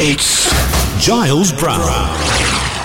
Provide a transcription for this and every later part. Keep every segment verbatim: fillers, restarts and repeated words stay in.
It's Giles Brown.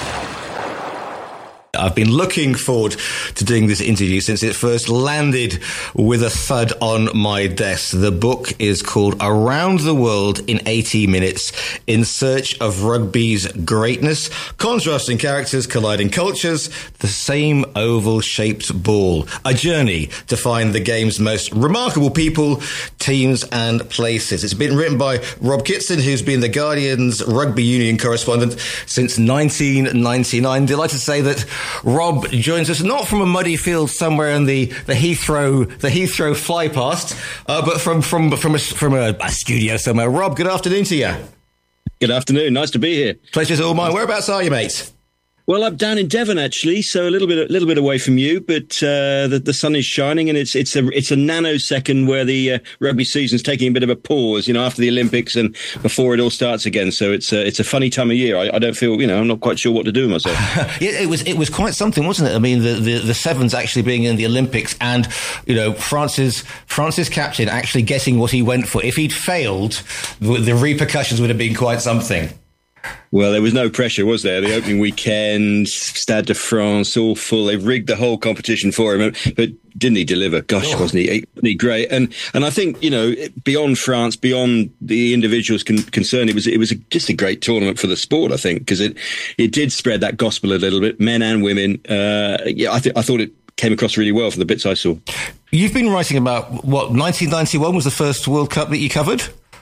I've been looking forward to doing this interview since it first landed with a thud on my desk. The book is called Around the World in eighty minutes, In Search of Rugby's Greatness, Contrasting Characters, Colliding Cultures, The Same Oval-Shaped Ball. A journey to find the game's most remarkable people, teams and places. It's been written by Rob Kitson, who's been the Guardian's rugby union correspondent since nineteen ninety-nine. Delighted to say that Rob joins us not from a muddy field somewhere in the, the Heathrow the Heathrow flypast, uh, but from from from a, from a, a studio somewhere. Rob, good afternoon to you. Good afternoon. Nice to be here. Pleasure's all mine. Whereabouts are you, mate? Well, I'm down in Devon actually, so a little bit, a little bit away from you, but uh, the, the sun is shining, and it's it's a it's a nanosecond where the uh, rugby season's taking a bit of a pause, you know, after the Olympics and before it all starts again. So it's a, it's a funny time of year. I, I don't feel, you know, I'm not quite sure what to do with myself. it, it was it was quite something, wasn't it? I mean, the, the the Sevens actually being in the Olympics, and you know, France's France's captain actually getting what he went for. If he'd failed, the, the repercussions would have been quite something. Well, there was no pressure, was there? The opening weekend, Stade de France, all full. They rigged the whole competition for him, but didn't he deliver? Gosh, oh. wasn't he? Wasn't he great? And and I think, you know, beyond France, beyond the individuals con- concerned, it was it was a, just a great tournament for the sport. I think because it it did spread that gospel a little bit, men and women. Uh, yeah, I th- I thought it came across really well from the bits I saw. You've been writing about what nineteen ninety-one was the first World Cup that you covered.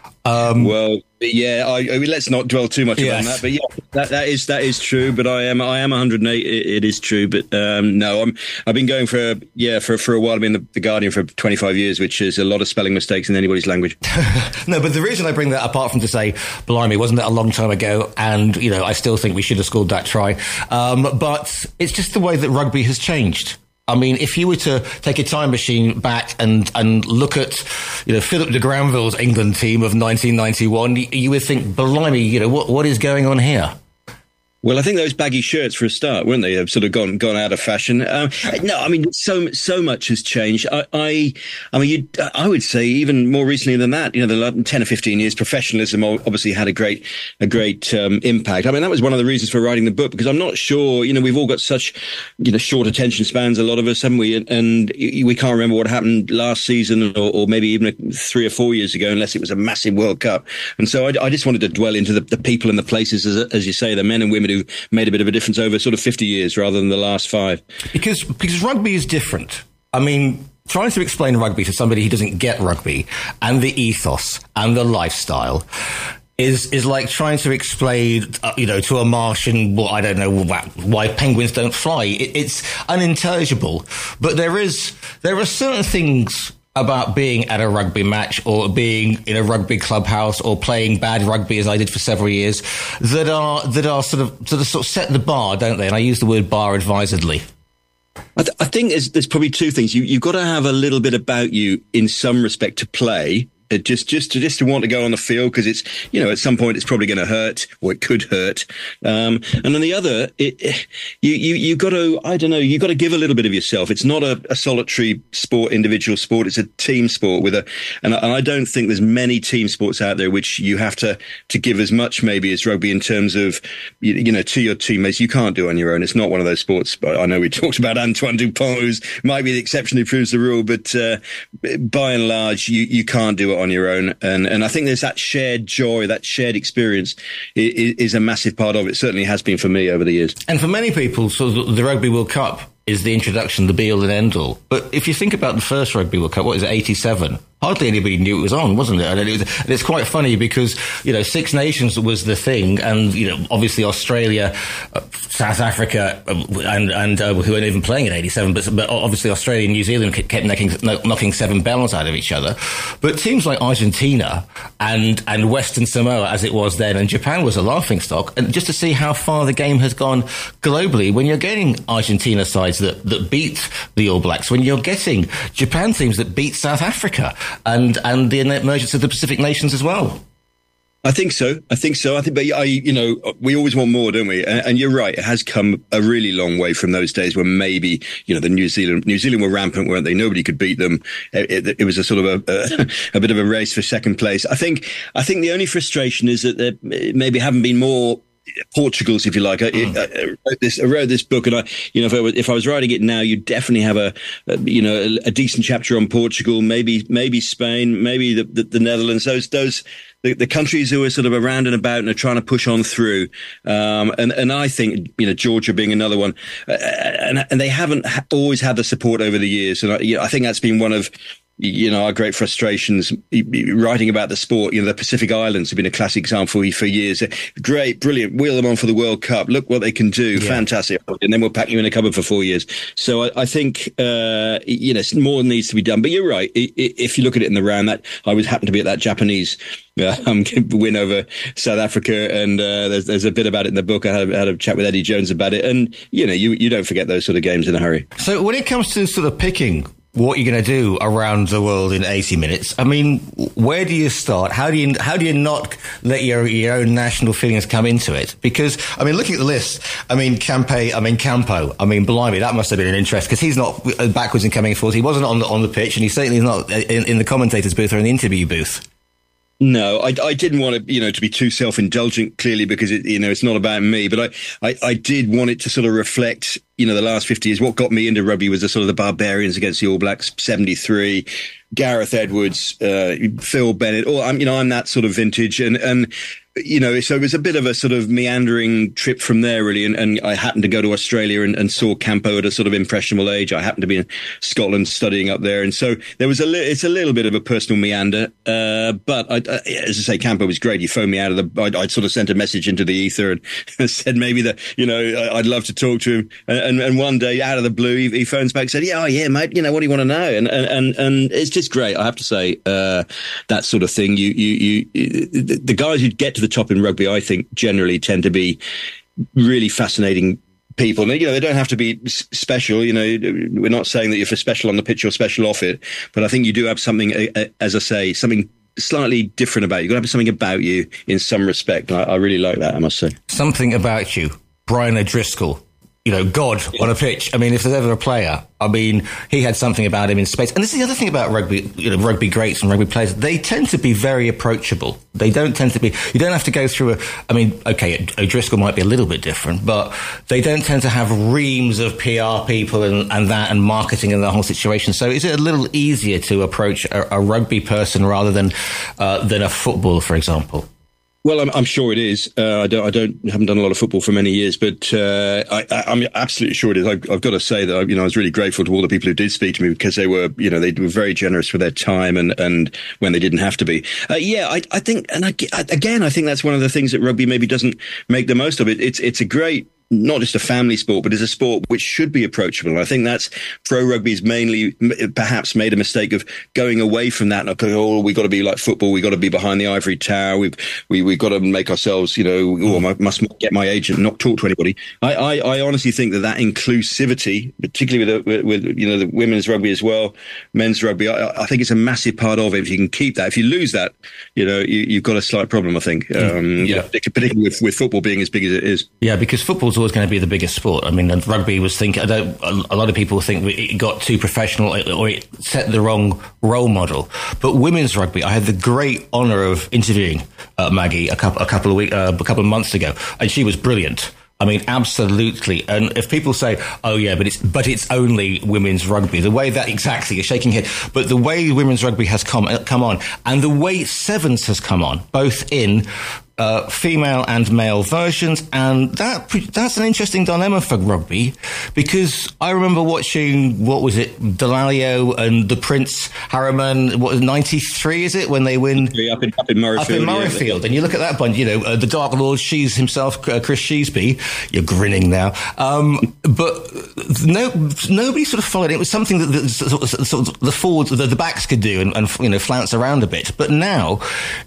Um, well, yeah. I, I mean, let's not dwell too much yes. on that. But yeah, that, that is that is true. But I am I am one hundred eight. It, it is true. But um, no, I'm I've been going for yeah for for a while. I've been the, the Guardian for twenty-five years, which is a lot of spelling mistakes in anybody's language. No, but the reason I bring that, apart from to say, blimey, wasn't that a long time ago? And you know, I still think we should have scored that try. Um, but it's just the way that rugby has changed. I mean, if you were to take a time machine back and, and look at, you know, Philip de Granville's England team of nineteen ninety-one, you would think, blimey, you know, what what is going on here? Well, I think those baggy shirts for a start, weren't they? Have sort of gone gone out of fashion. Um, no, I mean, so so much has changed. I, I, I mean, you, I would say even more recently than that. You know, the ten or fifteen years, professionalism obviously had a great a great um, impact. I mean, that was one of the reasons for writing the book, because I'm not sure. You know, we've all got such you know short attention spans, a lot of us, haven't we? And, and we can't remember what happened last season, or, or maybe even three or four years ago, unless it was a massive World Cup. And so I, I just wanted to dwell into the, the people and the places, as, as you say, the men and women who made a bit of a difference over sort of fifty years rather than the last five. Because because rugby is different. I mean, trying to explain rugby to somebody who doesn't get rugby and the ethos and the lifestyle is is like trying to explain, uh, you know, to a Martian, well, I don't know why penguins don't fly. It, it's unintelligible. But there is there are certain things about being at a rugby match or being in a rugby clubhouse or playing bad rugby, as I did for several years, that are that are sort of sort of sort of set the bar, don't they? And I use the word bar advisedly. I, th- I think there's, there's probably two things. You, you've got to have a little bit about you in some respect to play. It just, just to, just to want to go on the field, because it's, you know, at some point it's probably going to hurt, or it could hurt. Um, and then the other, it, it, you, you, you've got to, I don't know, you've got to give a little bit of yourself. It's not a, a solitary sport, individual sport. It's a team sport with a, and I, and I don't think there's many team sports out there which you have to, to give as much maybe as rugby in terms of, you, you know, to your teammates. You can't do it on your own. It's not one of those sports. But I know we talked about Antoine Dupont, who's might be the exception who proves the rule, but uh, by and large, you, you can't do it on your own. And and I think there's that shared joy, that shared experience is, is a massive part of it. Certainly has been for me over the years. And for many people, so the, the Rugby World Cup is the introduction, the be-all and end-all. But if you think about the first Rugby World Cup, what is it, eighty-seven? Hardly anybody knew it was on, wasn't it? And, it was, and it's quite funny because, you know, Six Nations was the thing, and, you know, obviously Australia, uh, South Africa, uh, and, and uh, who weren't even playing in eighty-seven, but, but obviously Australia and New Zealand kept knocking, knocking seven bells out of each other. But teams like Argentina and, and Western Samoa, as it was then, and Japan was a laughingstock. And just to see how far the game has gone globally, when you're getting Argentina sides that, that beat the All Blacks, when you're getting Japan teams that beat South Africa, and and the emergence of the Pacific nations as well. I think so. I think so. I think, but I, you know, we always want more, don't we? And, and you're right. It has come a really long way from those days when maybe, you know, the New Zealand, New Zealand were rampant, weren't they? Nobody could beat them. It, it, it was a sort of a, a, a bit of a race for second place. I think, I think the only frustration is that there maybe haven't been more Portugals, if you like. I, mm. I, I wrote this, I wrote this book, and I, you know, if I was, if I was writing it now, you'd definitely have a, a you know, a, a decent chapter on Portugal, maybe, maybe Spain, maybe the, the, the Netherlands. Those, those. The, the countries who are sort of around and about and are trying to push on through. Um, and, and I think, you know, Georgia being another one. Uh, and, and they haven't ha- always had the support over the years. And I, you know, I think that's been one of, you know, our great frustrations writing about the sport. You know, the Pacific Islands have been a classic example for years. Great, brilliant. Wheel them on for the World Cup. Look what they can do. Yeah. Fantastic. And then we'll pack you in a cupboard for four years. So I, I think, uh, you know, more needs to be done. But you're right. If you look at it in the round, that I was happened to be at that Japanese uh, um, win over South Africa. And uh, there's, there's a bit about it in the book. I had, had a chat with Eddie Jones about it. And, you know, you, you don't forget those sort of games in a hurry. So when it comes to sort of picking what you're going to do around the world in eighty minutes, I mean, where do you start? How do you how do you not let your your own national feelings come into it? Because, I mean, looking at the list, I mean, Campe, I mean, Campo, I mean, blimey, that must have been an interest, because he's not backwards and coming forwards. He wasn't on the, on the pitch, and he certainly is not in, in the commentator's booth or in the interview booth. No, I, I didn't want to, you know, to be too self-indulgent, clearly, because it, you know, it's not about me. But I, I, I did want it to sort of reflect, you know, the last fifty years. What got me into rugby was the sort of the Barbarians against the All Blacks, seventy-three, Gareth Edwards, uh, Phil Bennett. Or I'm, you know, I'm that sort of vintage, and and. You know, so it was a bit of a sort of meandering trip from there, really. And, and I happened to go to Australia and, and saw Campo at a sort of impressionable age. I happened to be in Scotland studying up there. And so there was a li- it's a little bit of a personal meander. Uh, but I, I, as I say, Campo was great. He phoned me out of the, I'd, I'd sort of sent a message into the ether and said maybe that, you know, I'd love to talk to him. And, and, and one day out of the blue, he, he phones back and said, yeah, oh yeah, mate, you know, what do you want to know? And, and, and, and it's just great. I have to say, uh, that sort of thing. You, you, you, the, the guys who get to the top in rugby, I think, generally tend to be really fascinating people. You know, they don't have to be special. You know, we're not saying that if you're special on the pitch, you're special off it. But I think you do have something, as I say, something slightly different about you. You've got to have something about you in some respect. I, I really like that, I must say. Something about you. Brian O'Driscoll. You know, God on a pitch. I mean, if there's ever a player, I mean, he had something about him in space. And this is the other thing about rugby, you know, rugby greats and rugby players. They tend to be very approachable. They don't tend to be, you don't have to go through a, I mean, okay, O'Driscoll might be a little bit different, but they don't tend to have reams of P R people and, and that and marketing and the whole situation. So is it a little easier to approach a, a rugby person rather than, uh, than a football, for example? Well, I'm, I'm sure it is. Uh, I don't, I don't, haven't done a lot of football for many years, but uh, I, I, I'm absolutely sure it is. I've, I've got to say that, you know, I was really grateful to all the people who did speak to me, because they were, you know, they were very generous with their time and, and when they didn't have to be. Uh, yeah, I, I think, and I, again, I think that's one of the things that rugby maybe doesn't make the most of it. It's, it's a great, not just a family sport, but it's a sport which should be approachable. And I think that's pro rugby's mainly perhaps made a mistake of going away from that. And going, oh, we got to be like football. We got to be behind the ivory tower. We've we we got to make ourselves, you know, oh, I must get my agent, not talk to anybody. I, I, I honestly think that that inclusivity, particularly with, the, with you know the women's rugby as well, men's rugby, I, I think it's a massive part of it. If you can keep that, if you lose that, you know, you, you've got a slight problem. I think, um, yeah, particularly with, with football being as big as it is. Yeah, because football's always going to be the biggest sport. I mean, and rugby was thinking, I don't, a lot of people think it got too professional or it set the wrong role model. But women's rugby, I had the great honour of interviewing uh, Maggie a couple, a couple of weeks, uh, a couple of months ago, and she was brilliant. I mean, absolutely. And if people say, oh, yeah, but it's but it's only women's rugby, the way that exactly, you're shaking head, but the way women's rugby has come, come on, and the way sevens has come on, both in uh, female and male versions, and that that's an interesting dilemma for rugby, because I remember watching, what was it, Delalio and the Prince Harriman, what was ninety-three, is it, when they win? Up in, up in Murrayfield. Up in Murrayfield. Yeah. And you look at that bunch, you know, uh, the Dark Lord, she's himself, uh, Chris Sheesby. You're grinning now. Um, but no, nobody sort of followed it. It was something that the, sort of, sort of the forwards, the, the backs could do and, and, you know, flounce around a bit. But now,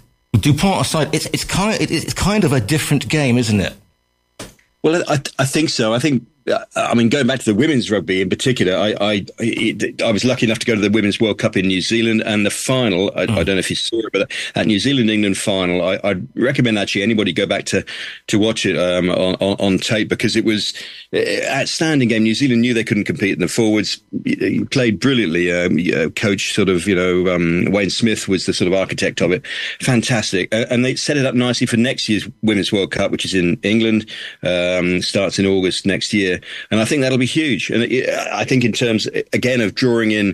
Dupont aside, it's, it's kind of, it's kind of a different game, isn't it? Well, I, I think so. I think I mean, going back to the women's rugby in particular, I I, it, I was lucky enough to go to the Women's World Cup in New Zealand, and the final, I, mm. I don't know if you saw it, but that New Zealand-England final, I, I'd recommend actually anybody go back to, to watch it um, on, on, on tape, because it was an outstanding game. New Zealand knew they couldn't compete in the forwards. He played brilliantly. Um, coach sort of, you know, um, Wayne Smith was the sort of architect of it. Fantastic. And they set it up nicely for next year's Women's World Cup, which is in England, um, starts in August next year. And I think that'll be huge. And I think in terms, again, of drawing in,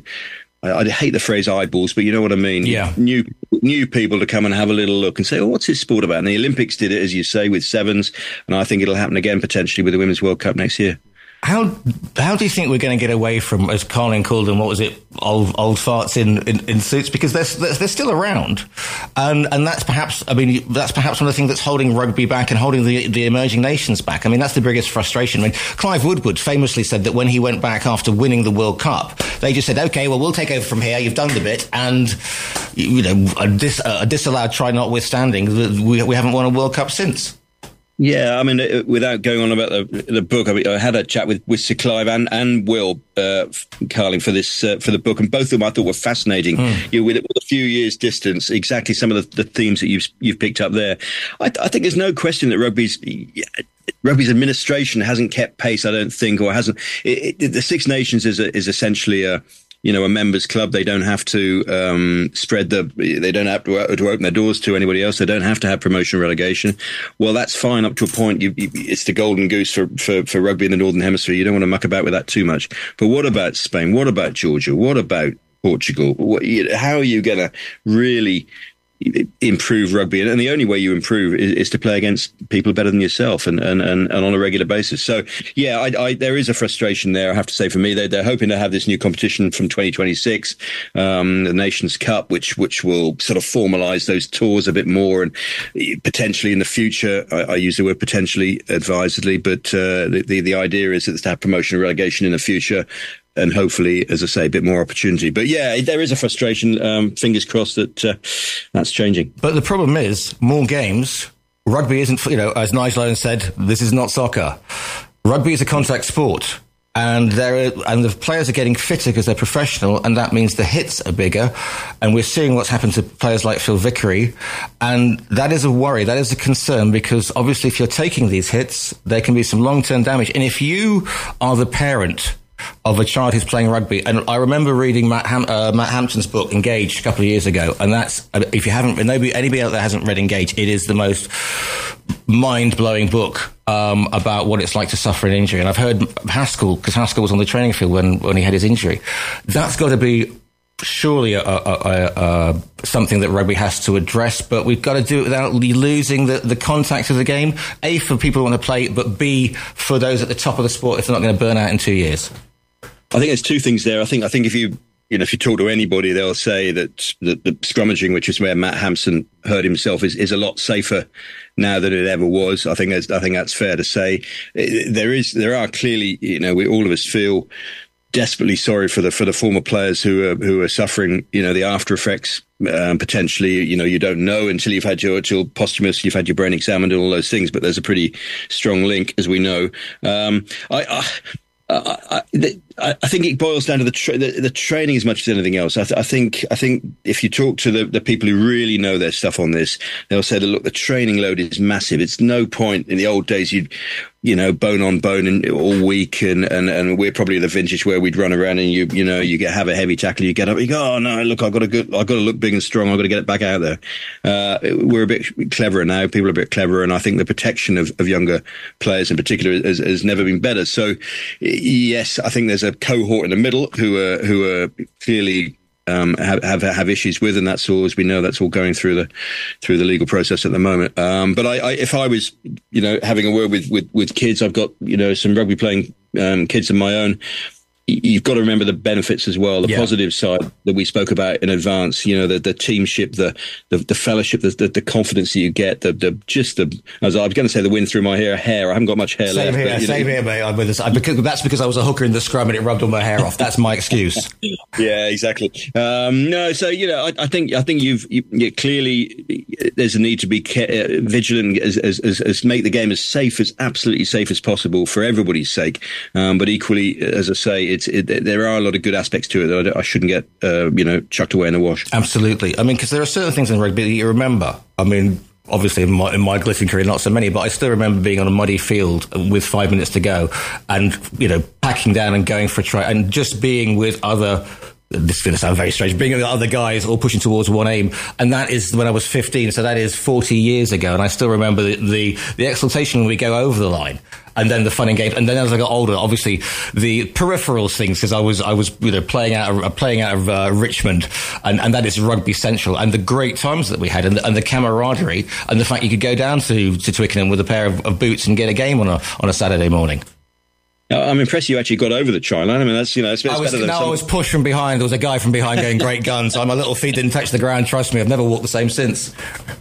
I hate the phrase eyeballs, but you know what I mean? Yeah. New new people to come and have a little look and say, oh, what's this sport about? And the Olympics did it, as you say, with sevens. And I think it'll happen again potentially with the Women's World Cup next year. How how do you think we're going to get away from, as Carlin called them, what was it, old old farts in, in, in suits? Because they're, they're still around, and and that's perhaps I mean that's perhaps one of the things that's holding rugby back and holding the the emerging nations back. I mean, that's the biggest frustration. I mean, Clive Woodward famously said that when he went back after winning the World Cup, they just said, "Okay, well, we'll take over from here. You've done the bit," and you know, a, dis, a disallowed try notwithstanding, we we haven't won a World Cup since. Yeah, I mean, without going on about the the book, I, mean, I had a chat with, with Sir Clive and, and Will uh, Carling for this uh, for the book, and both of them I thought were fascinating. Mm. You know, with, with a few years' distance, exactly some of the, the themes that you've you've picked up there. I, I think there's no question that rugby's rugby's administration hasn't kept pace. I don't think, or hasn't. It, it, the Six Nations is a, is essentially a. You know, a members club. They don't have to um, spread the. They don't have to, to open their doors to anybody else. They don't have to have promotion relegation. Well, that's fine up to a point. You, you, it's the golden goose for, for, for rugby in the Northern Hemisphere. You don't want to muck about with that too much. But what about Spain? What about Georgia? What about Portugal? What, how are you going to really improve rugby? And the only way you improve is, is to play against people better than yourself, and, and, and, and on a regular basis. So, yeah, I, I, there is a frustration there, I have to say, for me. They're, they're hoping to have this new competition from twenty twenty-six, um, the Nations Cup, which which will sort of formalise those tours a bit more, and potentially in the future, I, I use the word potentially advisedly, but uh, the, the, the idea is that it's to have promotion and relegation in the future. And hopefully, as I say, a bit more opportunity. But yeah, there is a frustration. Um, fingers crossed that uh, that's changing. But the problem is, more games. Rugby isn't, you know, as Nigel Owens said, this is not soccer. Rugby is a contact sport. And there are, and the players are getting fitter because they're professional, and that means the hits are bigger. And we're seeing what's happened to players like Phil Vickery. And that is a worry. That is a concern, because obviously if you're taking these hits, there can be some long-term damage. And if you are the parent of a child who's playing rugby, and I remember reading Matt, Ham, uh, Matt Hampton's book Engage a couple of years ago, and that's, if you haven't, nobody, anybody out there hasn't read Engage, it is the most mind-blowing book um, about what it's like to suffer an injury. And I've heard Haskell, because Haskell was on the training field when, when he had his injury. That's got to be surely a, a, a, a, something that rugby has to address, but we've got to do it without losing the, the contact of the game, A, for people who want to play, but B, for those at the top of the sport if they're not going to burn out in two years. I think there's two things there. I think I think if you you know if you talk to anybody, they'll say that the, the scrummaging, which is where Matt Hampson hurt himself, is, is a lot safer now than it ever was. I think that's, I think that's fair to say. There is there are clearly, you know, we all of us feel desperately sorry for the for the former players who are who are suffering, you know, the after effects. Um, potentially, you know, you don't know until you've had your till posthumous, you've had your brain examined and all those things. But there's a pretty strong link, as we know. Um, I. I I, I, I think it boils down to the, tra- the the training as much as anything else. I, th- I think I think if you talk to the, the people who really know their stuff on this, they'll say that, look, the training load is massive. It's no point in the old days you'd you know bone on bone and all week, and, and, and we're probably the vintage where we'd run around and you you know you get have a heavy tackle, you get up, you go, oh no, look, I've got to go, I've got to look big and strong, I've got to get it back out there. Uh, we're a bit cleverer now. People are a bit cleverer, and I think the protection of, of younger players in particular has, has never been better. So yes, I think there's a cohort in the middle who are who are clearly um, have, have have issues with, and that's all, as we know, that's all going through the through the legal process at the moment. Um, but I, I, if I was, you know, having a word with, with, with kids, I've got, you know, some rugby playing um, kids of my own. you've got to remember the benefits as well, the yeah. positive side that we spoke about in advance. You know, the, the teamship, the, the the fellowship, the, the the confidence that you get, the the just the. As I was going to say, the wind through my hair. Hair. I haven't got much hair same left. Here, but, same know. here, mate. I'm with this. I, because, that's because I was a hooker in the scrum and it rubbed all my hair off. That's my excuse. Yeah, exactly. Um, no, so you know, I, I think I think you've you, you clearly there's a need to be ca- uh, vigilant as, as as as make the game as safe as absolutely safe as possible for everybody's sake. Um, but equally, as I say. It's, it, there are a lot of good aspects to it that I, I shouldn't get, uh, you know, chucked away in the wash. Absolutely. I mean, because there are certain things in rugby that you remember. I mean, obviously in my, in my glittering career, not so many, but I still remember being on a muddy field with five minutes to go and, you know, packing down and going for a try and just being with other... This is going to sound very strange, being with other guys all pushing towards one aim. And that is when I was fifteen, so that is forty years ago. And I still remember the, the, the exultation when we go over the line. And then the fun and games. And then as I got older, obviously the peripheral things, because I was, I was, you know, playing out of, playing out of uh, Richmond, and, and that is rugby central, and the great times that we had, and the, and the camaraderie, and the fact you could go down to, to Twickenham with a pair of, of boots and get a game on a, on a Saturday morning. I'm impressed you actually got over the try line. I mean, that's, you know, it's, it's I was, better than no, some... I was pushed from behind. There was a guy from behind going, great guns. My little feet didn't touch the ground. Trust me, I've never walked the same since.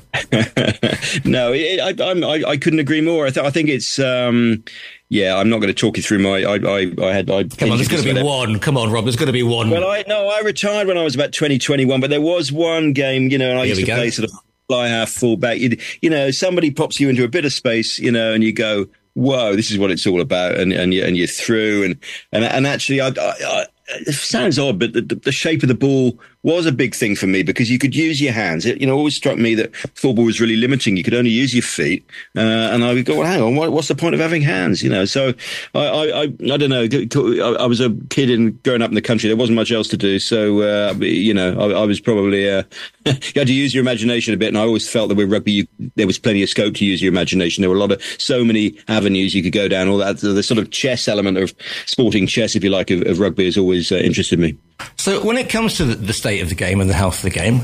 no, it, I, I'm, I, I couldn't agree more. I, th- I think it's, um, yeah, I'm not going to talk you through my, I, I, I had, I Come on, there's going to be one. Come on, Rob, there's going to be one. Well, I, no, I retired when I was about twenty, twenty-one, but there was one game, you know, and I Here used to go. play sort of fly half, full back. You, you know, somebody pops you into a bit of space, you know, and you go, whoa, this is what it's all about, and and you and you're through, and and and actually, I, I, I, it sounds odd, but the, the shape of the ball was a big thing for me because you could use your hands. It, you know, always struck me that football was really limiting. You could only use your feet, uh, and I would go, well, hang on, what, what's the point of having hands? You know, so I, I, I, I don't know. I, I was a kid and growing up in the country. There wasn't much else to do, so uh, you know, I, I was probably uh, you had to use your imagination a bit. And I always felt that with rugby, you, there was plenty of scope to use your imagination. There were a lot of so many avenues you could go down. All that the sort of chess element of sporting chess, if you like, of, of rugby has always uh, interested me. So when it comes to the, the state of the game and the health of the game,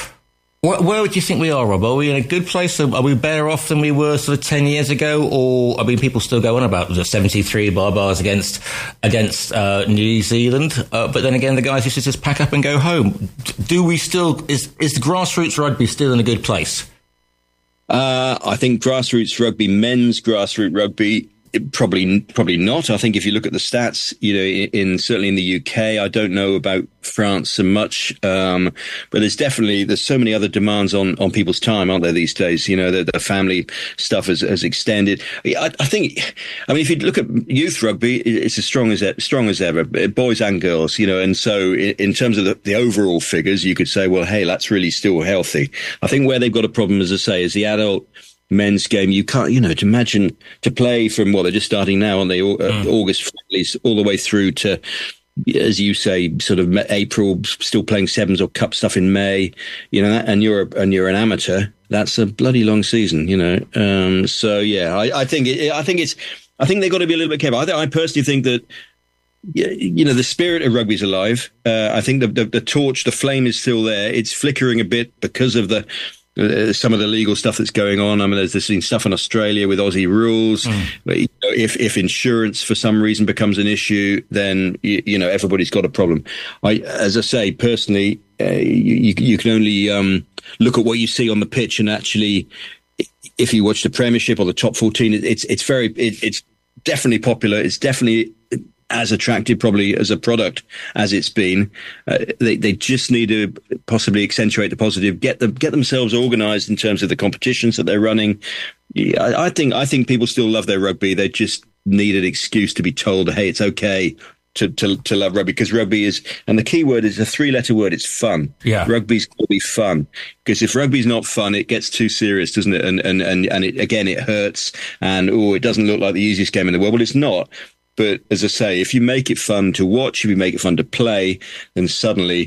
wh- where would you think we are, Rob? Are we in a good place? Are we better off than we were sort of ten years ago? Or, I mean, people still go on about the seventy-three bar bars against against uh, New Zealand. Uh, but then again, the guys used to just pack up and go home. Do we still, is, is the grassroots rugby still in a good place? Uh, I think grassroots rugby, men's grassroots rugby, It probably, probably not. I think if you look at the stats, you know, in, in certainly in the U K, I don't know about France so much, um, but there's definitely there's so many other demands on, on people's time, aren't there these days? You know, the, the family stuff has, has extended. I, I think, I mean, if you look at youth rugby, it's as strong as strong as ever, boys and girls. You know, and so in, in terms of the, the overall figures, you could say, well, hey, that's really still healthy. I think where they've got a problem, as I say, is the adult men's game. You can't, you know, to imagine to play from, well, they're just starting now on the uh, mm. August friendlies all the way through to, as you say, sort of April, still playing sevens or cup stuff in May, you know, and you're, and you're an amateur. That's a bloody long season, you know. Um, so yeah, I, I think, it, I think it's, I think they've got to be a little bit careful. I, th- I personally think that, you know, the spirit of rugby's alive. Uh, I think the, the, the torch, the flame is still there. It's flickering a bit because of the, Uh, some of the legal stuff that's going on. I mean, there's this stuff in Australia with Aussie rules. Mm. But, you know, if if insurance for some reason becomes an issue, then you, you know everybody's got a problem. I, as I say, personally, uh, you you can only um, look at what you see on the pitch, and actually, if you watch the Premiership or the top fourteen, it, it's it's very it, it's definitely popular. It's definitely as attractive probably as a product as it's been. Uh, they they just need to possibly accentuate the positive, get them get themselves organised in terms of the competitions that they're running. Yeah, I, I think I think people still love their rugby. They just need an excuse to be told, hey, it's okay to to, to love rugby, because rugby is, and the key word is a three letter word. It's fun. Yeah, rugby's got to be fun, because if rugby's not fun, it gets too serious, doesn't it? And and and and it, again, it hurts, and oh, it doesn't look like the easiest game in the world. Well, it's not. But as I say, if you make it fun to watch, if you make it fun to play, then suddenly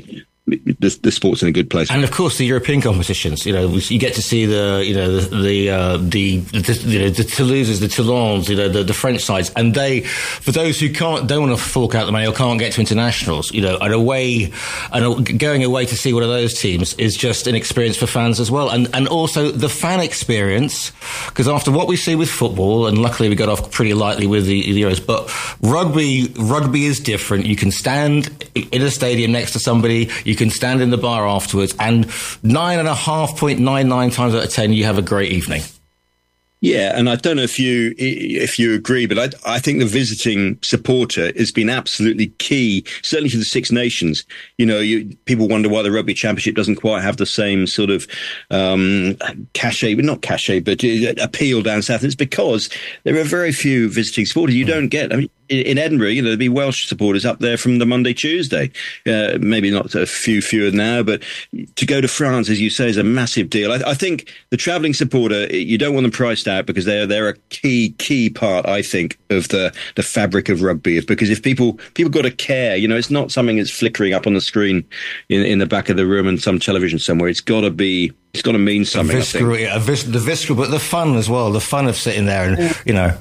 the, the sport's in a good place. And of course, the European competitions. You know, you get to see the, you know, the the uh, the, the you know the Toulouses, the Toulons, you know, the, the French sides, and they, for those who can't, don't want to fork out the money or can't get to internationals, you know, and away, and going away to see one of those teams is just an experience for fans as well, and and also the fan experience, because after what we see with football, and luckily we got off pretty lightly with the, the Euros, but rugby rugby is different. You can stand in a stadium next to somebody. You You can stand in the bar afterwards, and nine and a half point nine nine times out of ten, you have a great evening. Yeah, and I don't know if you if you agree, but I, I think the visiting supporter has been absolutely key, certainly for the Six Nations. You know, you, people wonder why the Rugby Championship doesn't quite have the same sort of um, cachet, not cachet, but appeal down south. It's because there are very few visiting supporters. You don't get, I mean, in Edinburgh, you know, there'd be Welsh supporters up there from the Monday, Tuesday. Uh, maybe not a few fewer now, but to go to France, as you say, is a massive deal. I, I think the travelling supporter, you don't want them priced out because they're they're a key key part, I think, of the the fabric of rugby. Because if people people got to care, you know, it's not something that's flickering up on the screen in in the back of the room and some television somewhere. It's got to be. It's got to mean something. Visceral, I think. Yeah, vis- the visceral, but the fun as well. The fun of sitting there and you know.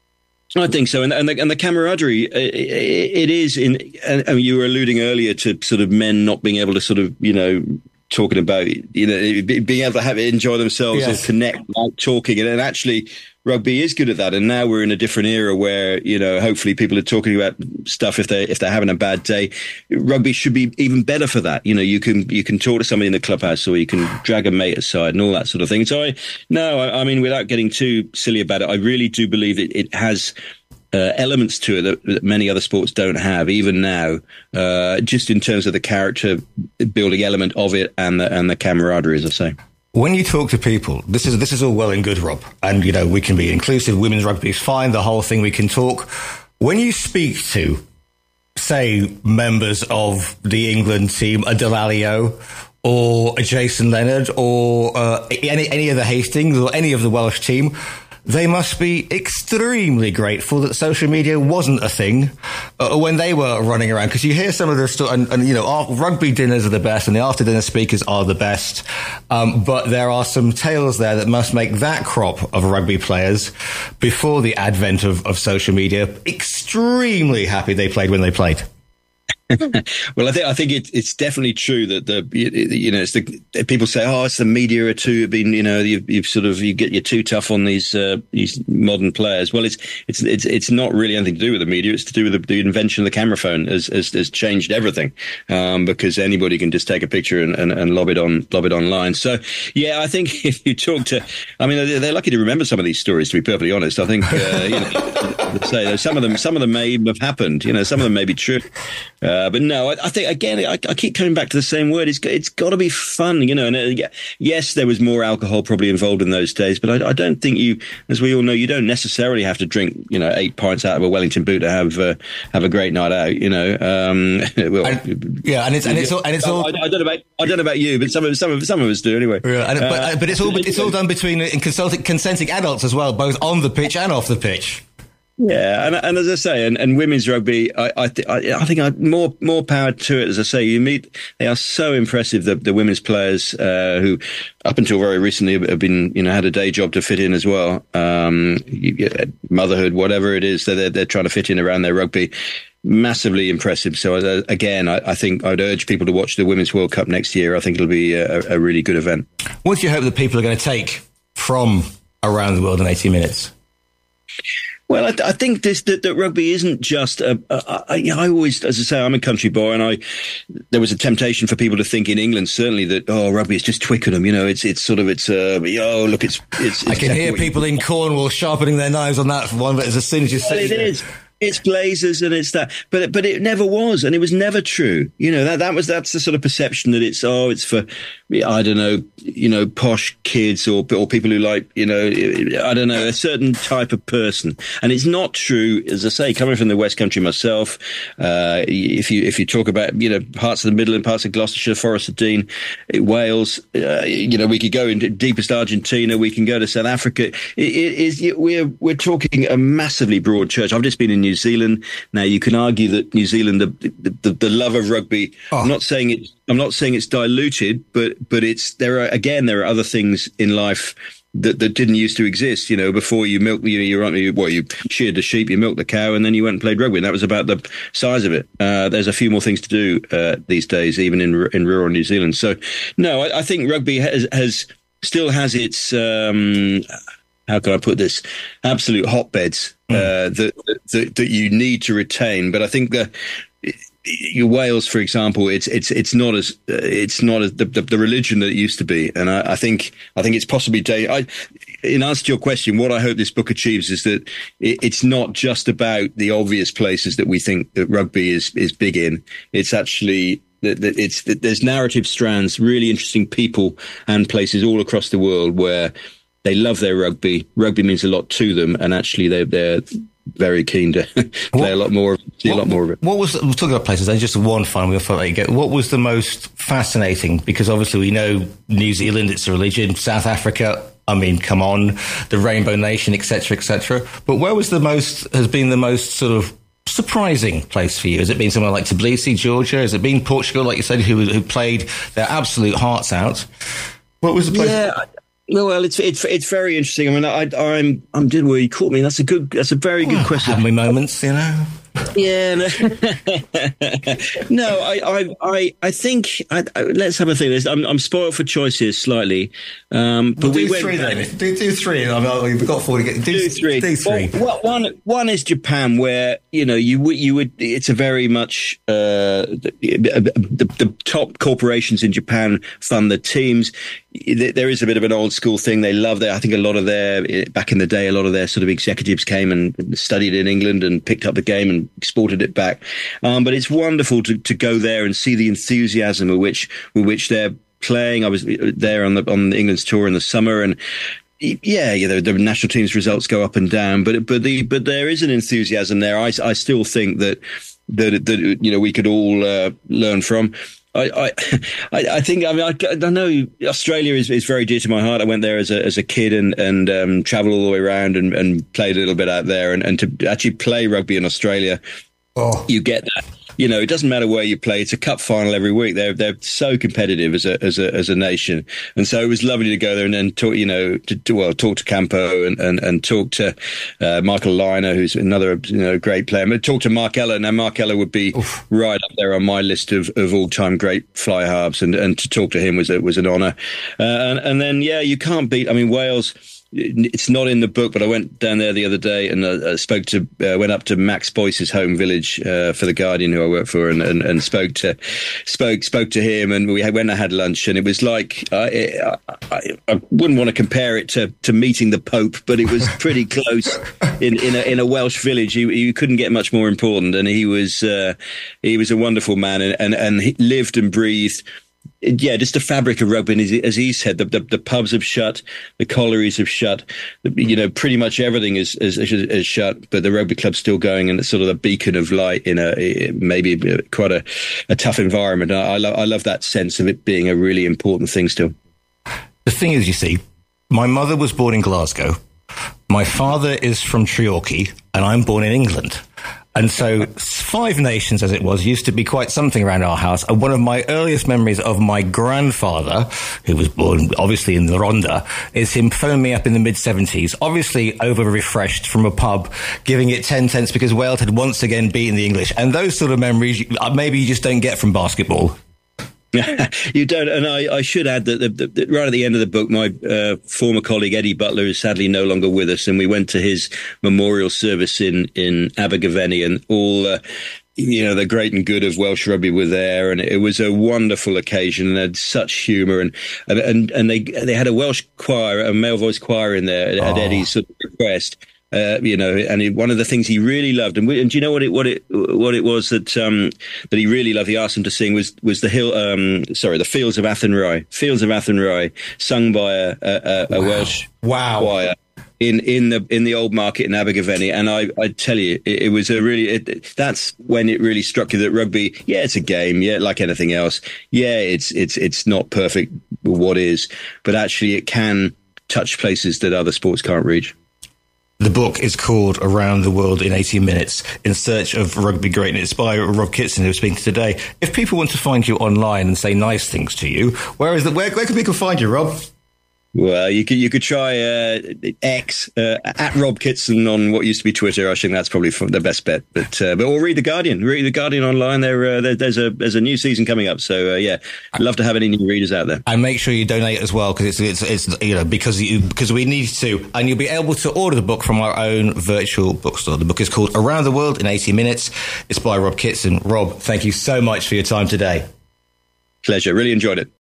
I think so, and and the, and the camaraderie, it is in. I mean, you were alluding earlier to sort of men not being able to sort of, you know, talking about, you know, being able to have enjoy themselves yes. or connect, like talking, and, and actually, rugby is good at that. And now we're in a different era where, you know, hopefully people are talking about stuff if they if they're having a bad day. Rugby should be even better for that. You know, you can you can talk to somebody in the clubhouse, or you can drag a mate aside and all that sort of thing. So I no, I, I mean, without getting too silly about it, I really do believe it, it has uh, elements to it that, that many other sports don't have, even now. Uh, just in terms of the character building element of it and the and the camaraderie, as I say. When you talk to people, this is this is all well and good, Rob, and you know we can be inclusive. Women's rugby is fine. The whole thing we can talk. When you speak to, say, members of the England team, a Delalio or a Jason Leonard or uh, any any of the Hastings or any of the Welsh team, they must be extremely grateful that social media wasn't a thing uh, when they were running around. Because you hear some of the stuff, and, and you know, our rugby dinners are the best, and the after dinner speakers are the best. Um, but there are some tales there that must make that crop of rugby players, before the advent of, of social media, extremely happy they played when they played. Well, I think I think it, it's definitely true that the you know it's the people say, oh, it's the media are too been you know you've, you've sort of you get you're too tough on these uh, these modern players. Well, it's it's it's it's not really anything to do with the media. It's to do with the, the invention of the camera phone has has, has changed everything, um, because anybody can just take a picture and, and, and lob it on lob it online. So yeah, I think if you talk to, I mean, they're, they're lucky to remember some of these stories. To be perfectly honest, I think uh, you know, say some of them some of them may have happened. You know, some of them may be true. Uh, Uh, but no, I, I think again, I, I keep coming back to the same word. It's it's got to be fun, you know. And uh, yes, there was more alcohol probably involved in those days, but I, I don't think you, as we all know, you don't necessarily have to drink, you know, eight pints out of a Wellington boot to have uh, have a great night out, you know. Um, well, and, yeah, and it's and it's all, and it's all. I, I don't know about I don't know about you, but some of some of some of us do anyway. Yeah, and, uh, but, but it's all it's all done between consulting, consenting adults as well, both on the pitch and off the pitch. Yeah, and, and as I say, and, and women's rugby, I I, th- I, I think I, more more power to it. As I say, you meet, they are so impressive. The, the women's players uh, who, up until very recently, have been you know had a day job to fit in as well. Um, you get motherhood, whatever it is, they're they're trying to fit in around their rugby. Massively impressive. So uh, again, I, I think I'd urge people to watch the Women's World Cup next year. I think it'll be a, a really good event. What do you hope that people are going to take from Around the World in eighty minutes? Well, I, I think this that, that rugby isn't just. A, a, I, I always, as I say, I'm a country boy, and I there was a temptation for people to think in England certainly that oh, rugby is just Twickenham. You know, it's it's sort of it's uh, oh look, it's it's. it's I can hear people in Cornwall sharpening their knives on that one, but as soon as you well, say it is. It's Blazers and it's that, but but it never was, and it was never true. You know that that was that's the sort of perception that it's oh it's for I don't know you know posh kids or or people who like you know I don't know a certain type of person, and it's not true. As I say, coming from the West Country myself, uh, if you if you talk about you know parts of the Midland, parts of Gloucestershire, Forest of Dean, Wales, uh, you know we could go into deepest Argentina, we can go to South Africa. It, it is we're we're talking a massively broad church. I've just been in New New Zealand. Now, you can argue that New Zealand, the the, the love of rugby. Oh. I'm not saying it. I'm not saying it's diluted, but but it's there are again there are other things in life that, that didn't used to exist. You know, before you milk you you well you sheared the sheep, you milked the cow, and then you went and played rugby. And that was about the size of it. Uh, there's a few more things to do uh, these days, even in in rural New Zealand. So, no, I, I think rugby has has still has its. Um, How can I put this? Absolute hotbeds uh, mm. that, that that you need to retain, but I think that Wales, for example, it's it's it's not as uh, it's not as the, the, the religion that it used to be, and I, I think I think it's possibly. I, in answer to your question, what I hope this book achieves is that it, it's not just about the obvious places that we think that rugby is is big in. It's actually that it's that there's narrative strands, really interesting people and places all across the world where they love their rugby. Rugby means a lot to them, and actually they're, they're very keen to play what, a lot more, see what, a lot more of it. What was, we're talking about places, and just one final, we'll let you go. What was the most fascinating? Because obviously we know New Zealand, it's a religion. South Africa, I mean, come on, the Rainbow Nation, et cetera, et cetera. But where was the most, has been the most sort of surprising place for you? Has it been somewhere like Tbilisi, Georgia? Has it been Portugal, like you said, who, who played their absolute hearts out? What was the place? Yeah. No, well, it's it's it's very interesting. I mean, I, I'm I'm did where you caught me. That's a good. That's a very good well, question. Have my moments, you know. Yeah. No, no I, I I I think I, I, let's have a think. I'm I'm spoiled for choice here slightly. Um, but well, do we went, three then. Do, do three. I mean, we've got four to get. Do, do three. Do three. Well, one one is Japan, where you know you would you would. It's a very much uh, the, the, the top corporations in Japan fund the teams. There is a bit of an old school thing. They love their, I think a lot of their, back in the day, a lot of their sort of executives came and studied in England and picked up the game and exported it back. Um, but it's wonderful to, to go there and see the enthusiasm with which, with which they're playing. I was there on the, on England's tour in the summer, and yeah, yeah, the, the national team's results go up and down, but, but the, but there is an enthusiasm there. I, I still think that, that, that, you know, we could all uh, learn from. I, I, I think, I mean, I, I know Australia is, is very dear to my heart. I went there as a, as a kid and, and, um, traveled all the way around and, and played a little bit out there, and, and to actually play rugby in Australia, oh. you get that. You know, it doesn't matter where you play. It's a cup final every week. They're they're so competitive as a as a as a nation, and so it was lovely to go there and then talk. You know, to, to well talk to Campo and and, and talk to uh, Michael Lynagh, who's another you know great player. But talk to Mark Ella. Now Mark Ella would be Oof. right up there on my list of, of all time great fly halves, and and to talk to him was a, was an honour. Uh, and and then yeah, you can't beat. I mean, Wales. It's not in the book, but I went down there the other day and uh, spoke to, uh, went up to Max Boyce's home village uh, for the Guardian, who I work for, and, and, and spoke to, spoke, spoke to him, and we had, went and had lunch, and it was like uh, it, I, I, I wouldn't want to compare it to, to meeting the Pope, but it was pretty close in in a, in a Welsh village. You, you couldn't get much more important, and he was uh, he was a wonderful man, and and, and he lived and breathed. Yeah, just the fabric of rugby. And as, as he said, the, the, the pubs have shut, the collieries have shut, you know, pretty much everything is, is, is shut, but the rugby club's still going, and it's sort of a beacon of light in a maybe quite a, a tough environment. I, I, love, I love that sense of it being a really important thing still. The thing is, you see, my mother was born in Glasgow. My father is from Treorchy, and I'm born in England. And so Five Nations, as it was, used to be quite something around our house. And one of my earliest memories of my grandfather, who was born obviously in the Rhondda, is him phoning me up in the mid-seventies, obviously over-refreshed from a pub, giving it ten cents because Wales had once again beaten the English. And those sort of memories, maybe you just don't get from basketball. You don't, and I, I should add that, the, the, the, right at the end of the book, my uh, former colleague Eddie Butler is sadly no longer with us, and we went to his memorial service in in Abergavenny, and all uh, you know the great and good of Welsh rugby were there, and it was a wonderful occasion, and had such humour, and and and they they had a Welsh choir, a male voice choir in there at oh. Eddie's sort of request. Uh, you know, and he, one of the things he really loved, and, we, and do you know what it what it what it was that um, that he really loved? He asked him to sing was was the hill, um, sorry, the Fields of Athenry, Fields of Athenry, sung by a, a, a wow. Welsh wow. choir in in the in the old market in Abergavenny. And I I tell you, it, it was a really it, that's when it really struck you that rugby, yeah, it's a game, yeah, like anything else, yeah, it's it's it's not perfect, what is, but actually it can touch places that other sports can't reach. The book is called Around the World in eighty minutes, In Search of Rugby Greatness by Rob Kitson, who's speaking today. If people want to find you online and say nice things to you, where is the, where, where can people find you, Rob? Well, you could you could try uh, X uh, at Rob Kitson on what used to be Twitter. I think that's probably the best bet. But uh, but or read the Guardian. Read the Guardian online. There, uh, there there's a there's a new season coming up. So uh, yeah, I'd love to have any new readers out there. And make sure you donate as well, because it's, it's it's you know because you because we need to, and you'll be able to order the book from our own virtual bookstore. The book is called Around the World in eighty minutes. It's by Rob Kitson. Rob, thank you so much for your time today. Pleasure. Really enjoyed it.